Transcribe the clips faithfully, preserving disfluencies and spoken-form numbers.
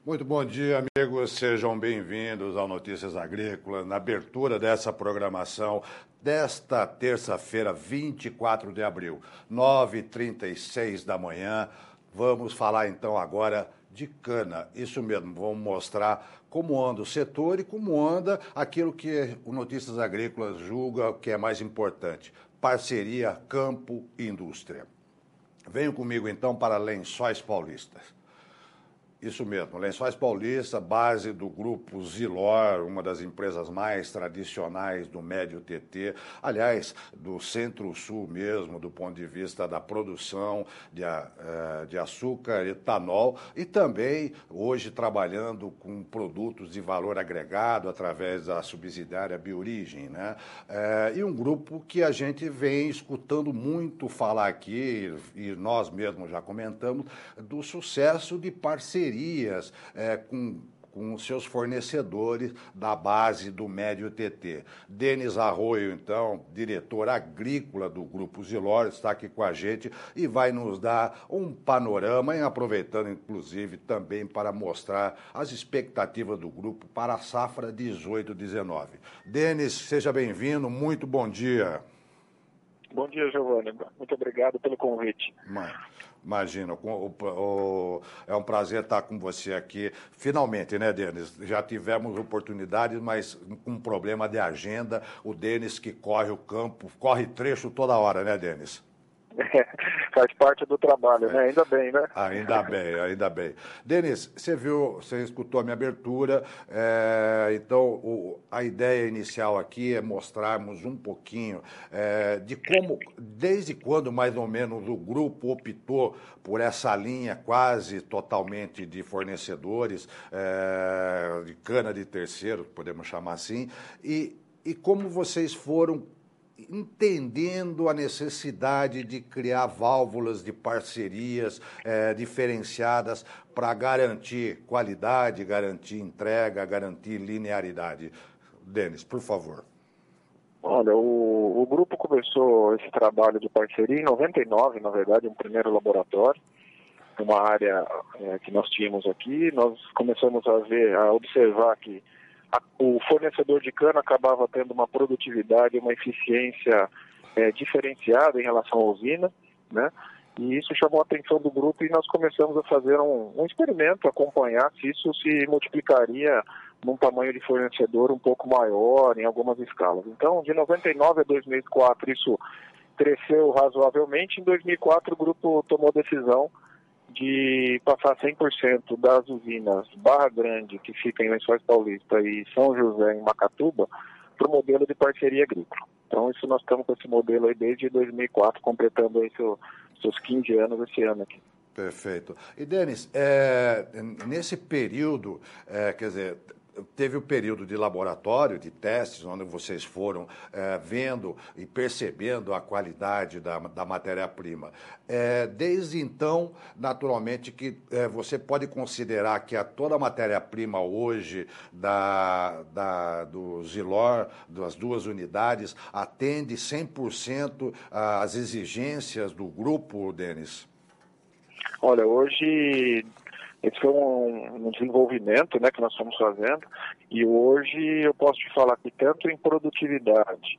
Muito bom dia, amigos. Sejam bem-vindos ao Notícias Agrícolas, na abertura dessa programação desta terça-feira, vinte e quatro de abril, nove e trinta e seis da manhã. Vamos falar então agora de cana. Isso mesmo, vamos mostrar como anda o setor e como anda aquilo que o Notícias Agrícolas julga que é mais importante: parceria campo e indústria. Venham comigo então para Lençóis Paulistas. Isso mesmo, Lençóis Paulista, base do grupo Zilor, uma das empresas mais tradicionais do Médio T T, aliás, do Centro-Sul mesmo, do ponto de vista da produção de, de açúcar, etanol, e também hoje trabalhando com produtos de valor agregado através da subsidiária Biorigem, né? É, e um grupo que a gente vem escutando muito falar aqui, e nós mesmos já comentamos, do sucesso de parceria É, com, com os seus fornecedores da base do Médio T T. Denis Arroio, então, diretor agrícola do Grupo Zilor, está aqui com a gente e vai nos dar um panorama, e aproveitando, inclusive, também para mostrar as expectativas do grupo para a safra dezoito dezenove. Denis, seja bem-vindo, muito bom dia. Bom dia, Giovanni. Muito obrigado pelo convite. Mãe. Imagina, o, o, é um prazer estar com você aqui. Finalmente, né, Denis? Já tivemos oportunidades, mas com um problema de agenda. O Denis que corre o campo, corre trecho toda hora, né, Denis? É, faz parte do trabalho, é. né? Ainda bem, né? Ainda bem, ainda bem. Denis, você viu, você escutou a minha abertura, é, então o, a ideia inicial aqui é mostrarmos um pouquinho é, de como, desde quando mais ou menos o grupo optou por essa linha quase totalmente de fornecedores, é, de cana de terceiro, podemos chamar assim, e, e como vocês foram entendendo a necessidade de criar válvulas de parcerias é, diferenciadas para garantir qualidade, garantir entrega, garantir linearidade. Denis, por favor. Olha, o, o grupo começou esse trabalho de parceria em noventa e nove, na verdade, um primeiro laboratório, uma área é, que nós tínhamos aqui. Nós começamos a ver, a observar que A, o fornecedor de cana acabava tendo uma produtividade, uma eficiência é, diferenciada em relação à usina, né? E isso chamou a atenção do grupo e nós começamos a fazer um, um experimento, acompanhar se isso se multiplicaria num tamanho de fornecedor um pouco maior, em algumas escalas. Então, de noventa e nove a dois mil e quatro, isso cresceu razoavelmente. Em dois mil e quatro, o grupo tomou a decisão de passar cem por cento das usinas Barra Grande, que fica em Lençóis Paulista, e São José, em Macatuba, para o modelo de parceria agrícola. Então, isso nós estamos com esse modelo aí desde dois mil e quatro, completando aí seu, seus quinze anos esse ano aqui. Perfeito. E, Denis, é, nesse período, é, quer dizer, teve o período de laboratório, de testes, onde vocês foram é, vendo e percebendo a qualidade da, da matéria-prima. É, desde então, naturalmente, que é, você pode considerar que a, toda a matéria-prima hoje da, da, do Zilor, das duas unidades, atende cem por cento às exigências do grupo, Denis? Olha, hoje esse foi um, um desenvolvimento, né, que nós estamos fazendo, e hoje eu posso te falar que tanto em produtividade,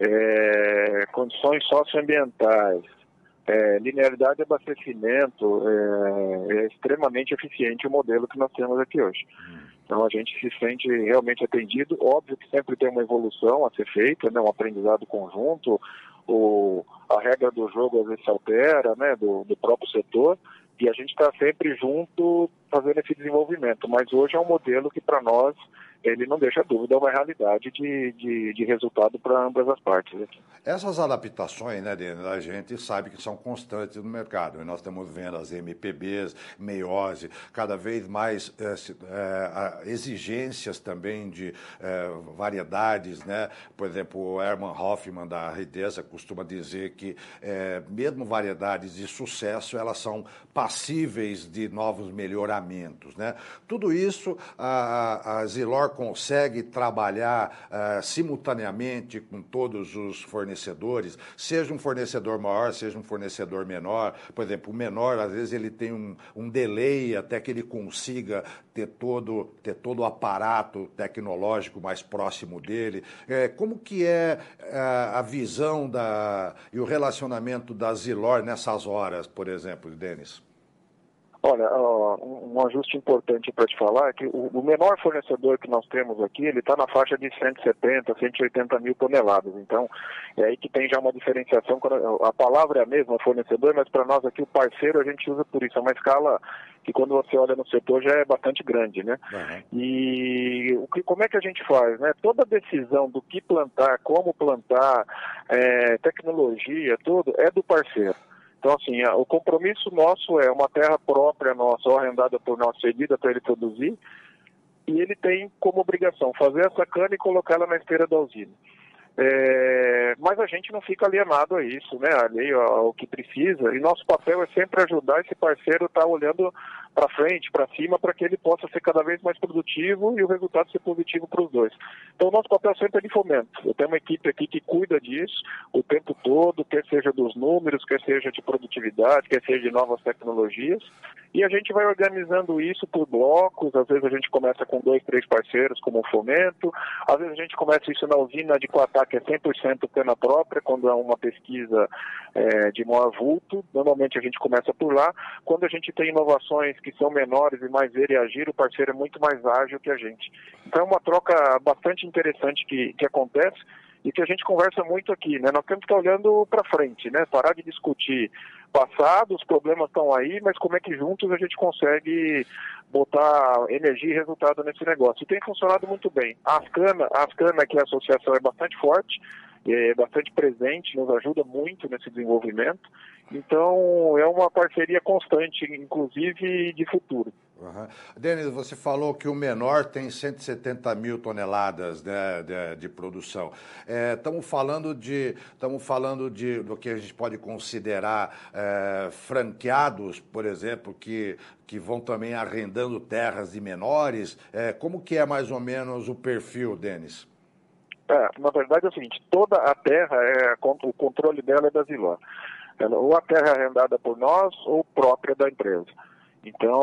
é, condições socioambientais, é, linearidade de abastecimento, é, é extremamente eficiente o modelo que nós temos aqui hoje. Então a gente se sente realmente atendido. Óbvio que sempre tem uma evolução a ser feita, né, um aprendizado conjunto, o, a regra do jogo às vezes se altera, né, do, do próprio setor, e a gente está sempre junto fazendo esse desenvolvimento. Mas hoje é um modelo que, para nós, ele não deixa dúvida, é uma realidade de, de, de resultado para ambas as partes aqui. Essas adaptações, né, Denis, a gente sabe que são constantes no mercado. E nós estamos vendo as M P Bs, meiose, cada vez mais é, é, exigências também de é, variedades, né? Por exemplo, o Hermann Hoffmann da Ridesa costuma dizer que é, mesmo variedades de sucesso, elas são passíveis de novos melhoramentos, né? Tudo isso a, a Zilor Menor consegue trabalhar uh, simultaneamente com todos os fornecedores, seja um fornecedor maior, seja um fornecedor menor. Por exemplo, o menor, às vezes, ele tem um, um delay até que ele consiga ter todo, ter todo o aparato tecnológico mais próximo dele. É, como que é a, a visão da, e o relacionamento da Zilor nessas horas, por exemplo, Denis? Olha, um ajuste importante para te falar é que o menor fornecedor que nós temos aqui, ele está na faixa de cento e setenta, cento e oitenta mil toneladas. Então, é aí que tem já uma diferenciação. A palavra é a mesma, fornecedor, mas para nós aqui o parceiro a gente usa por isso. É uma escala que quando você olha no setor já é bastante grande, né? Uhum. E o que, como é que a gente faz, né? Toda decisão do que plantar, como plantar, é, tecnologia, tudo, é do parceiro. Então, assim, o compromisso nosso é uma terra própria nossa, ou arrendada por nós, cedida para ele produzir, e ele tem como obrigação fazer essa cana e colocá-la na esteira da usina. É, mas a gente não fica alienado a isso, né? Alheio ao que precisa, e nosso papel é sempre ajudar esse parceiro a estar olhando para frente, para cima, para que ele possa ser cada vez mais produtivo e o resultado ser positivo para os dois. Então, o nosso papel sempre é de fomento. Eu tenho uma equipe aqui que cuida disso o tempo todo, quer seja dos números, quer seja de produtividade, quer seja de novas tecnologias, e a gente vai organizando isso por blocos. Às vezes a gente começa com dois, três parceiros como um fomento, às vezes a gente começa isso na usina de Coatá, que é cem por cento cana própria, quando é uma pesquisa é, de maior vulto. Normalmente a gente começa por lá. Quando a gente tem inovações que são menores e mais ver e agir, o parceiro é muito mais ágil que a gente. Então é uma troca bastante interessante que, que acontece e que a gente conversa muito aqui, né? Nós temos que estar olhando para frente, né? Parar de discutir passado, os problemas estão aí, mas como é que juntos a gente consegue botar energia e resultado nesse negócio? E tem funcionado muito bem. A Ascana, a Ascana, que é a associação, é bastante forte, é bastante presente, nos ajuda muito nesse desenvolvimento. Então, é uma parceria constante, inclusive de futuro. Uhum. Denis, você falou que o menor tem cento e setenta mil toneladas, né, de, de produção. Estamos é, falando de, estamos falando de do que a gente pode considerar é, franqueados, por exemplo, que, que vão também arrendando terras de menores. É, como que é mais ou menos o perfil, Denis? É, na verdade é o seguinte, toda a terra, é, o controle dela é da Zilor. Ou a terra é arrendada por nós ou própria da empresa. Então,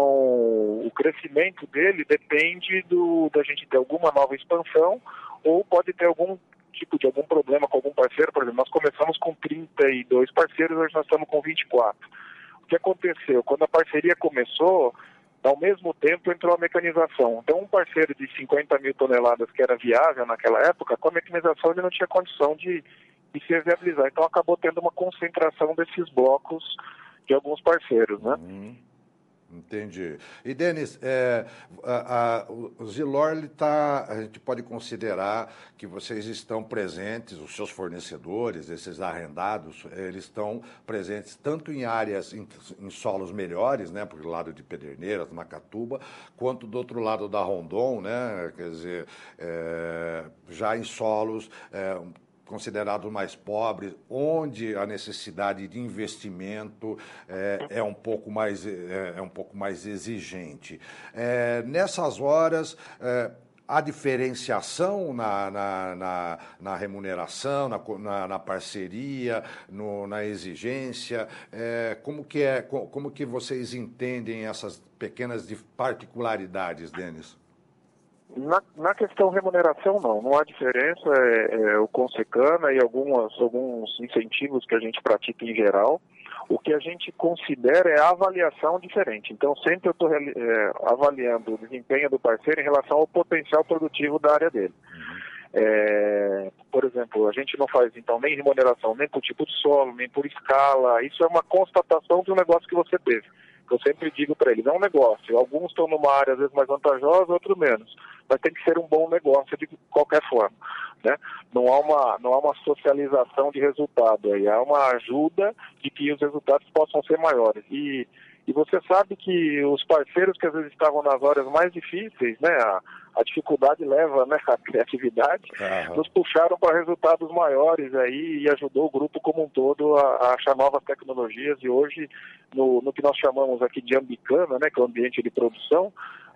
o crescimento dele depende do, da gente ter alguma nova expansão ou pode ter algum tipo de algum problema com algum parceiro. Por exemplo, nós começamos com trinta e dois parceiros, hoje nós estamos com vinte e quatro. O que aconteceu? Quando a parceria começou, ao mesmo tempo entrou a mecanização. Então, um parceiro de cinquenta mil toneladas que era viável naquela época, com a mecanização ele não tinha condição de e se viabilizar. Então acabou tendo uma concentração desses blocos de alguns parceiros, né? Uhum. Entendi. E, Denis, é, a, a, o Zilor, ele tá, a gente pode considerar que vocês estão presentes, os seus fornecedores, esses arrendados, eles estão presentes tanto em áreas, em, em solos melhores, né, por lado de Pederneiras, Macatuba, quanto do outro lado da Rondon, né, quer dizer, é, já em solos é, considerados mais pobres, onde a necessidade de investimento é, é, um, pouco mais, é, é um pouco mais exigente. É, nessas horas, é, há diferenciação na, na, na, na remuneração, na, na, na parceria, no, na exigência. É, como, que é, como que vocês entendem essas pequenas particularidades, Denis? Na, na questão remuneração, não. Não há diferença. É, é, o Consecana e algumas, alguns incentivos que a gente pratica em geral. O que a gente considera é a avaliação diferente. Então, sempre eu estou é, avaliando o desempenho do parceiro em relação ao potencial produtivo da área dele. Uhum. É, por exemplo, a gente não faz, então, nem remuneração, nem por tipo de solo, nem por escala. Isso é uma constatação de um negócio que você teve. Eu sempre digo para eles, é um negócio. Alguns estão numa área, às vezes, mais vantajosa, outros menos. Mas tem que ser um bom negócio de qualquer forma, né? Não há uma, não há uma socialização de resultado aí. Há uma ajuda de que os resultados possam ser maiores. E, e você sabe que os parceiros que às vezes estavam nas horas mais difíceis, né? A, a dificuldade leva, né, a criatividade, uhum. nos puxaram para resultados maiores aí e ajudou o grupo como um todo a, a achar novas tecnologias. E hoje, no, no que nós chamamos aqui de Ambicana, né, que é o ambiente de produção,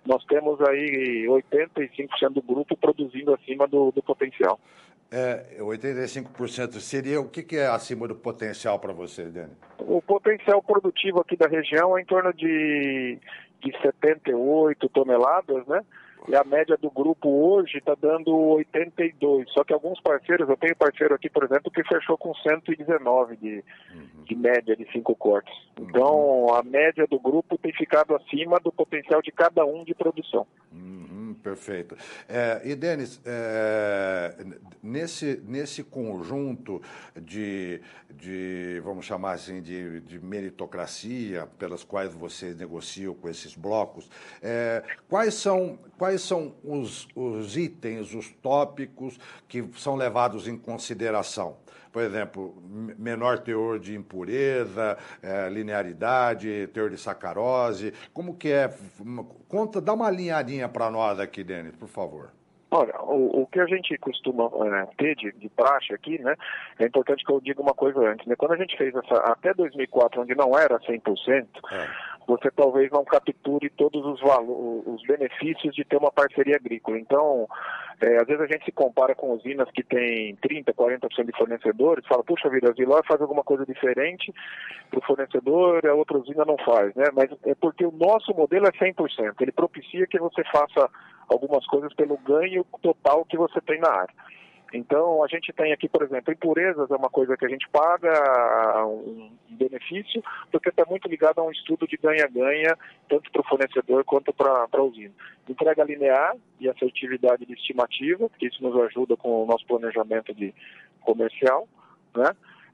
nós temos aí oitenta e cinco por cento do grupo produzindo acima do, do potencial. É, oitenta e cinco por cento seria, o que, que é acima do potencial para você, Dani? O potencial produtivo aqui da região é em torno de, de setenta e oito toneladas, né? E a média do grupo hoje está dando oitenta e dois. Só que alguns parceiros, eu tenho parceiro aqui, por exemplo, que fechou com cento e dezenove de, uhum. de média de cinco cortes. Então, uhum. a média do grupo tem ficado acima do potencial de cada um de produção. Uhum, perfeito. É, e, Denis, é, nesse, nesse conjunto de, de, vamos chamar assim, de, de meritocracia pelas quais vocês negociam com esses blocos, é, quais são, quais são os, os itens, os tópicos que são levados em consideração? Por exemplo, menor teor de impureza, é, linearidade, teor de sacarose, como que é? Conta, dá uma alinhadinha para nós aqui, Denis, por favor. Olha, o, o que a gente costuma é, ter de, de praxe aqui, né, é importante que eu diga uma coisa antes, né, quando a gente fez essa, até dois mil e quatro, onde não era cem por cento, é. você talvez não capture todos os, valores, os benefícios de ter uma parceria agrícola. Então, é, às vezes a gente se compara com usinas que tem trinta, quarenta por cento de fornecedores, fala, puxa vida, a Zilor faz alguma coisa diferente para o fornecedor, a outra usina não faz, né, mas é porque o nosso modelo é cem por cento, ele propicia que você faça algumas coisas pelo ganho total que você tem na área. Então, a gente tem aqui, por exemplo, impurezas é uma coisa que a gente paga um benefício, porque está muito ligado a um estudo de ganha-ganha, tanto para o fornecedor quanto para a usina. Entrega linear e assertividade de estimativa, que isso nos ajuda com o nosso planejamento de comercial, né?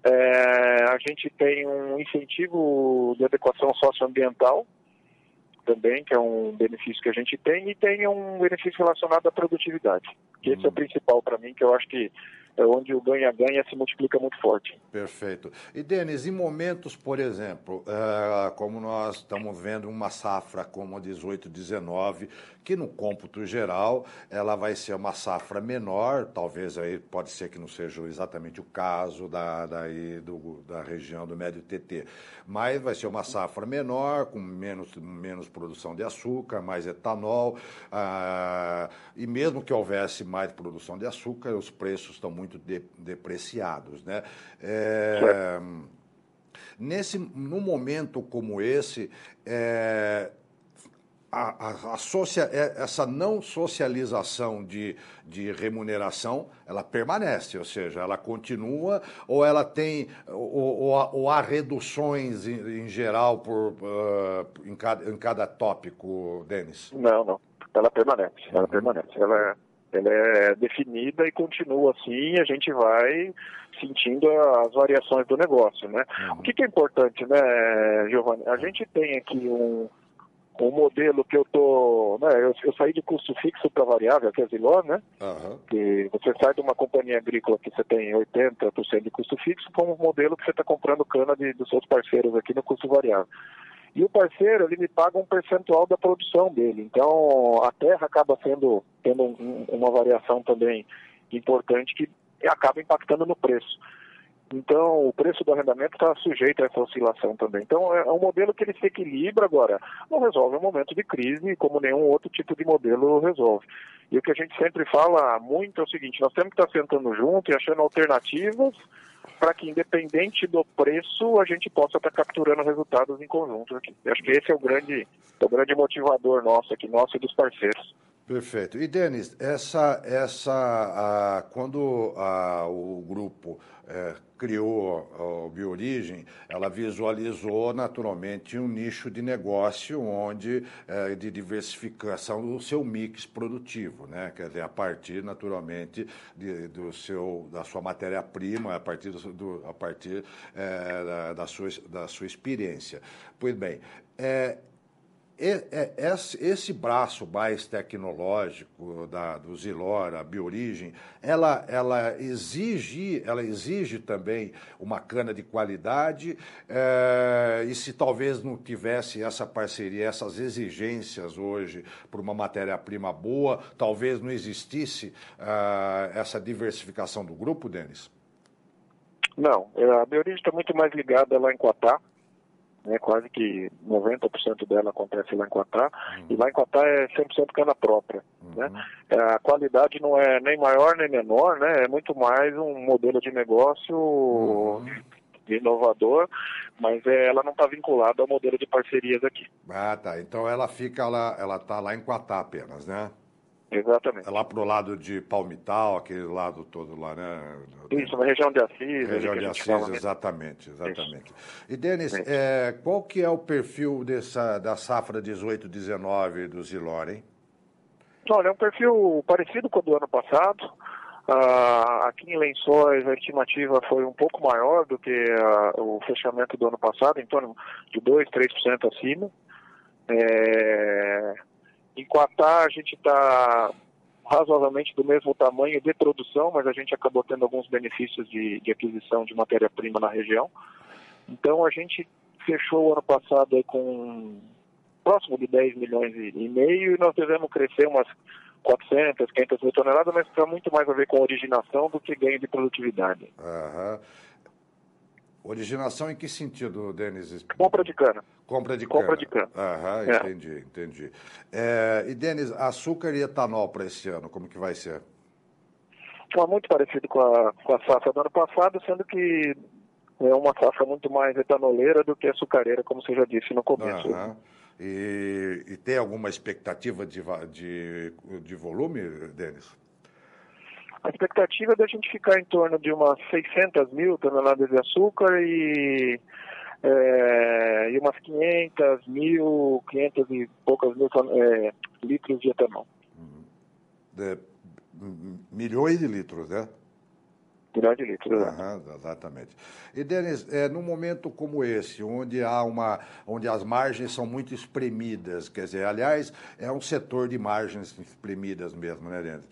É, a gente tem um incentivo de adequação socioambiental, também, que é um benefício que a gente tem, e tem um benefício relacionado à produtividade. Que esse hum. é o principal para mim, que eu acho que é onde o ganha-ganha se multiplica muito forte. Perfeito. E, Denis, em momentos, por exemplo, uh, como nós estamos vendo uma safra como a dezoito, dezenove, que no cômputo geral ela vai ser uma safra menor, talvez aí pode ser que não seja exatamente o caso da, daí do, da região do Médio T T, mas vai ser uma safra menor, com menos, menos produção de açúcar, mais etanol, uh, e mesmo que houvesse mais produção de açúcar, os preços estão muito de, depreciados, né? É, nesse, num momento como esse, é, a, a, a socia, essa não socialização de, de remuneração, ela permanece, ou seja, ela continua ou ela tem, ou, ou, ou há reduções em, em geral por, uh, em, cada, em cada tópico, Denis? Não, não, ela permanece, ela uhum. permanece, ela é... Ela é definida e continua assim, a gente vai sentindo as variações do negócio, né? Uhum. O que, que é importante, né, Giovanni? A gente tem aqui um, um modelo que eu tô, né, eu, eu saí de custo fixo para variável, que é a Zilor, né? Uhum. Que você sai de uma companhia agrícola que você tem oitenta por cento de custo fixo para um modelo que você está comprando cana de, dos seus parceiros aqui no custo variável. E o parceiro, ele me paga um percentual da produção dele. Então, a terra acaba sendo, tendo um, uma variação também importante que acaba impactando no preço. Então, o preço do arrendamento está sujeito a essa oscilação também. Então, é um modelo que ele se equilibra agora. Não resolve um momento de crise, como nenhum outro tipo de modelo resolve. E o que a gente sempre fala muito é o seguinte, nós temos que estar sentando junto e achando alternativas para que, independente do preço, a gente possa estar capturando resultados em conjunto aqui. Eu acho que esse é o grande, é o grande motivador nosso aqui, nosso e dos parceiros. Perfeito. E, Denis, essa, essa, a, quando a, o grupo é, criou o Biorigem, ela visualizou naturalmente um nicho de negócio onde é, de diversificação do seu mix produtivo, né? Quer dizer, a partir naturalmente de, do seu, da sua matéria-prima, a partir, do, do, a partir é, da, da, sua, da sua experiência. Pois bem, é, esse braço mais tecnológico da, do Zilor, a Biorigem, ela, ela, exige, ela exige também uma cana de qualidade é, e se talvez não tivesse essa parceria, essas exigências hoje por uma matéria-prima boa, talvez não existisse uh, essa diversificação do grupo, Denis? Não, a Biorigem está muito mais ligada lá em Quatá, né, quase que noventa por cento dela acontece lá em Quatá, uhum. e lá em Quatá é cem por cento cana própria. Uhum. Né? A qualidade não é nem maior nem menor, né? É muito mais um modelo de negócio uhum. inovador, mas é, ela não está vinculada ao modelo de parcerias aqui. Ah, tá. Então ela fica lá, ela está lá em Quatá apenas, né? Exatamente. É lá pro lado de Palmital, aquele lado todo lá, né? Isso, na região de Assis. Região de Assis, exatamente, exatamente. Isso. E, Denis, é, qual que é o perfil dessa, da safra dezoito dezenove do Zilor, hein? Olha, é um perfil parecido com o do ano passado. Ah, aqui em Lençóis a estimativa foi um pouco maior do que ah, o fechamento do ano passado, em torno de dois, três por cento acima. É... Em Quatá a gente está razoavelmente do mesmo tamanho de produção, mas a gente acabou tendo alguns benefícios de, de aquisição de matéria-prima na região. Então a gente fechou o ano passado com próximo de dez milhões e meio e nós devemos crescer umas quatrocentas, quinhentas mil toneladas, mas tem muito mais a ver com originação do que ganho de produtividade. Aham. Originação em que sentido, Denis? Compra de cana. Compra de cana. Compra de cana. Aham, é. entendi, entendi. É, e, Denis, açúcar e etanol para esse ano, como que vai ser? É muito parecido com a, com a safra do ano passado, sendo que é uma safra muito mais etanoleira do que açucareira, como você já disse no começo. Aham. E, e tem alguma expectativa de, de, de volume, Denis? A expectativa é da gente ficar em torno de umas seiscentas mil toneladas de açúcar e, é, e umas quinhentas mil, quinhentas e poucas mil é, litros de etanol. De, milhões de litros, né? Milhões de litros, Aham, exatamente. E, Denis, é, num momento como esse, onde há uma, onde as margens são muito espremidas, quer dizer, aliás, é um setor de margens espremidas mesmo, né, Denis?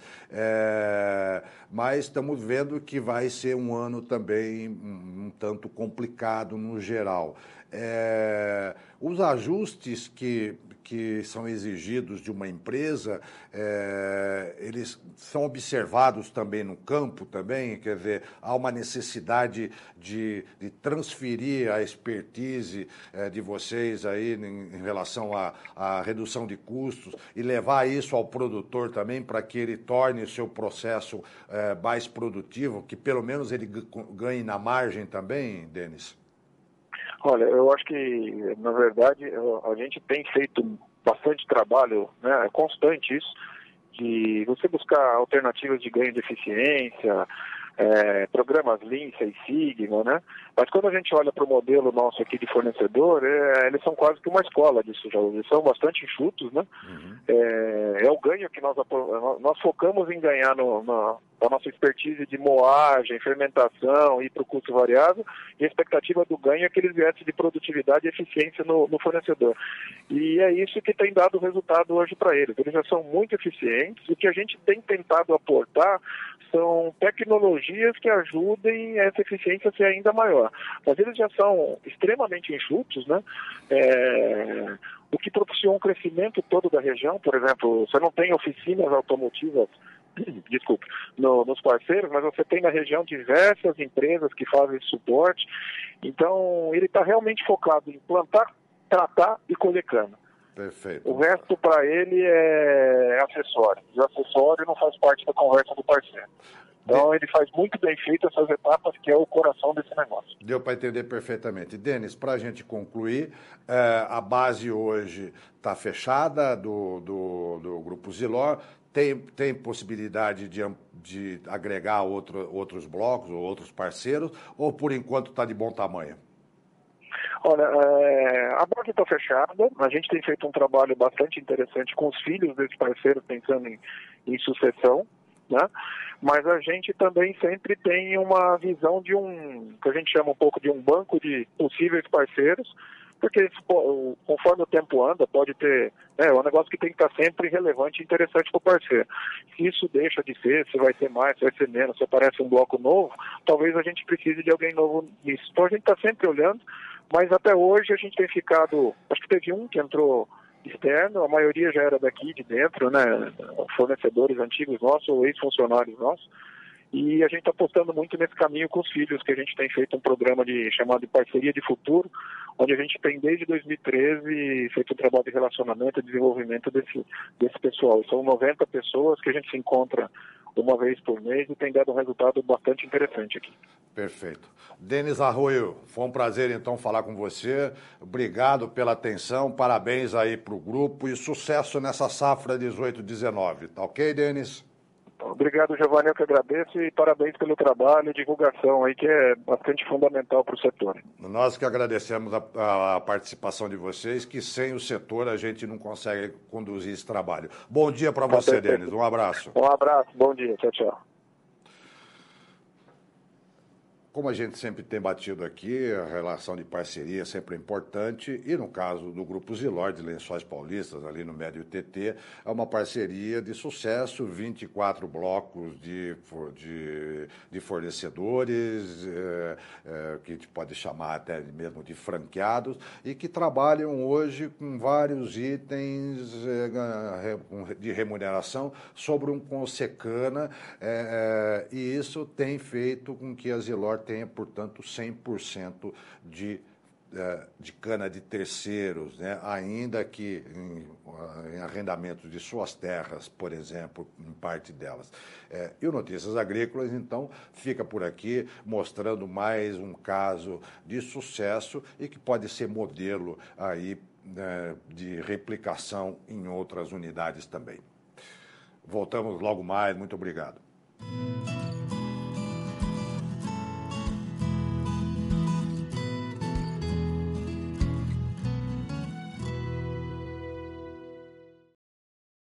É, mas estamos vendo que vai ser um ano também um, um tanto complicado no geral. É, os ajustes que, que são exigidos de uma empresa, é, eles são observados também no campo também, quer dizer, há uma necessidade de, de transferir a expertise é, de vocês aí em, em relação à, à redução de custos e levar isso ao produtor também para que ele torne o seu processo é, mais produtivo, que pelo menos ele ganhe na margem também, Denis? Olha, eu acho que, na verdade, a gente tem feito bastante trabalho, né, é constante isso, de você buscar alternativas de ganho de eficiência, é, programas Lean, Six Sigma, né? Mas quando a gente olha para o modelo nosso aqui de fornecedor, é, eles são quase que uma escola disso já, eles são bastante enxutos, né? Uhum. É, é o ganho que nós, nós focamos em ganhar no, na, na nossa expertise de moagem, fermentação e para o custo variável, e a expectativa do ganho é que eles viessem de produtividade e eficiência no, no fornecedor. E é isso que tem dado resultado hoje para eles. Eles já são muito eficientes. O que a gente tem tentado aportar são tecnologias que ajudem essa eficiência a ser ainda maior. Mas eles já são extremamente enxutos, né? É, o que propiciou um crescimento todo da região. Por exemplo, você não tem oficinas automotivas, desculpe, no, nos parceiros, mas você tem na região diversas empresas que fazem suporte. Então, ele está realmente focado em plantar, tratar e colher cana. Perfeito. O resto, para ele, é acessório. E o acessório não faz parte da conversa do parceiro. Então, de... ele faz muito bem feito essas etapas, que é o coração desse negócio. Deu para entender perfeitamente. Denis, para a gente concluir, é, a base hoje está fechada do, do, do Grupo Zilor. Tem, tem possibilidade de, de agregar outro, outros blocos ou outros parceiros, ou por enquanto está de bom tamanho? Olha, é, a base está fechada, a gente tem feito um trabalho bastante interessante com os filhos desse parceiro, pensando em, em sucessão, né? Mas a gente também sempre tem uma visão de um, que a gente chama um pouco de um banco de possíveis parceiros, porque conforme o tempo anda, pode ter, é um negócio que tem que estar sempre relevante e interessante para o parceiro. Se isso deixa de ser, se vai ser mais, se vai ser menos, se aparece um bloco novo, talvez a gente precise de alguém novo nisso. Então a gente está sempre olhando, mas até hoje a gente tem ficado, acho que teve um que entrou externo, a maioria já era daqui de dentro, né, fornecedores antigos nossos ou ex-funcionários nossos, E a gente está apostando muito nesse caminho com os filhos, que a gente tem feito um programa de, chamado de Parceria de Futuro, onde a gente tem desde dois mil e treze feito um trabalho de relacionamento e desenvolvimento desse, desse pessoal. São noventa pessoas que a gente se encontra uma vez por mês e tem dado um resultado bastante interessante aqui. Perfeito. Denis Arroio, foi um prazer então falar com você. Obrigado pela atenção, parabéns aí para o grupo e sucesso nessa safra dezoito dezenove. Tá ok, Denis? Obrigado, Giovanni, eu que agradeço e parabéns pelo trabalho e divulgação aí, que é bastante fundamental para o setor. Nós que agradecemos a, a participação de vocês, que sem o setor a gente não consegue conduzir esse trabalho. Bom dia para você, Denis. Um abraço. Um abraço, bom dia. Tchau, tchau. Como a gente sempre tem batido aqui, a relação de parceria sempre é importante, e no caso do Grupo Zilor de Lençóis Paulistas, ali no Médio T T, é uma parceria de sucesso, vinte e quatro blocos de, de, de fornecedores, é, é, que a gente pode chamar até mesmo de franqueados, e que trabalham hoje com vários itens é, de remuneração sobre um Consecana, é, é, e isso tem feito com que a Zilor tenha, portanto, cem por cento de, de cana de terceiros, né? Ainda que em, em arrendamentos de suas terras, por exemplo, em parte delas. É, e o Notícias Agrícolas, então, fica por aqui mostrando mais um caso de sucesso e que pode ser modelo aí, né, de replicação em outras unidades também. Voltamos logo mais. Muito obrigado.